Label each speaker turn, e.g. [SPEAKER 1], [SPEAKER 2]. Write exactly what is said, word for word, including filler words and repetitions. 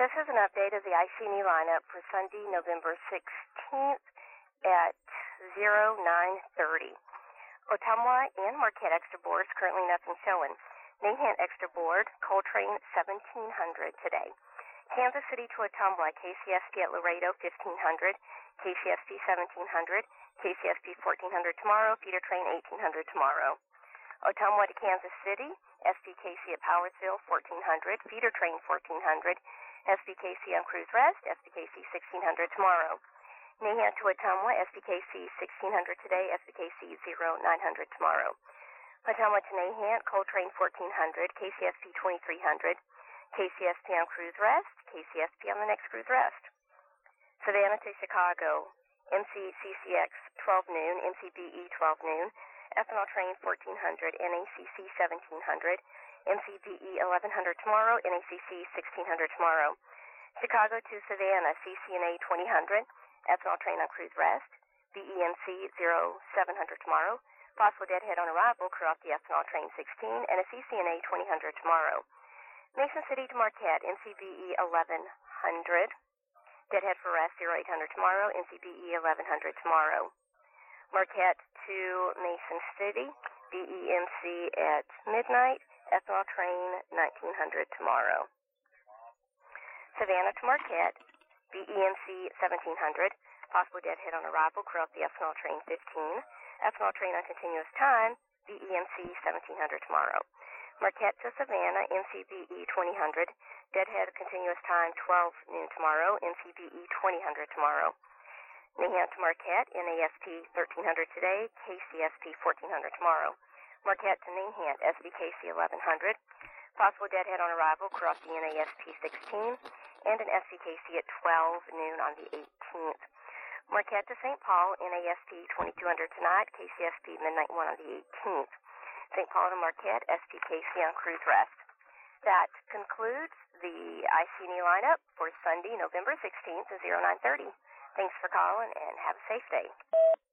[SPEAKER 1] This is an update of the I C and E lineup for Sunday, November sixteenth at oh nine thirty. Ottumwa and Marquette extra boards, currently nothing showing. Nahant extra board, Coltrane seventeen hundred today. Kansas City to Ottumwa, K C S P at Laredo fifteen hundred, K C S P seventeen hundred, K C S P fourteen hundred tomorrow, feeder train eighteen hundred tomorrow. Ottumwa to Kansas City, S P K C at Powersville fourteen hundred, feeder train fourteen hundred, S P K C on cruise rest, S P K C sixteen hundred tomorrow. Nahant to Ottumwa, S P K C sixteen hundred today, S P K C nine hundred tomorrow. Ottumwa to Nahant, Coltrane fourteen hundred, K C S P twenty-three hundred, K C S P on cruise rest, K C S P on the next cruise rest. Savannah to Chicago, M C C C X twelve noon, M C B E twelve noon, ethanol train fourteen hundred, N A C C seventeen hundred, M C B E eleven hundred tomorrow, N A C C sixteen hundred tomorrow. Chicago to Savannah, C C N A twenty hundred, ethanol train on cruise rest, B E M C seven hundred tomorrow, possible deadhead on arrival, crew off the ethanol train sixteen, and a C C N A twenty hundred tomorrow. Mason City to Marquette, M C B E eleven hundred, deadhead for rest eight hundred tomorrow, M C B E eleven hundred tomorrow. Marquette to Mason City, B E M C at midnight, ethanol train nineteen hundred tomorrow. Savannah to Marquette, B E M C seventeen hundred, possible deadhead on arrival, crew off the ethanol train fifteen, ethanol train on continuous time, B E M C seventeen hundred tomorrow. Marquette to Savannah, M C B E twenty hundred, deadhead continuous time twelve noon tomorrow, M C B E twenty hundred tomorrow. Nahant to Marquette, N A S P thirteen hundred today, K C S P fourteen hundred tomorrow. Marquette to Nahant, S B K C eleven hundred, possible deadhead on arrival, cross the N A S P sixteen, and an S B K C at twelve noon on the eighteenth. Marquette to Saint Paul, N A S P twenty-two hundred tonight, K C S P midnight one on the eighteenth. Saint Paul to Marquette, S P K C on cruise rest. That concludes the I C and E lineup for Sunday, November sixteenth at oh nine thirty. Thanks for calling and have a safe day.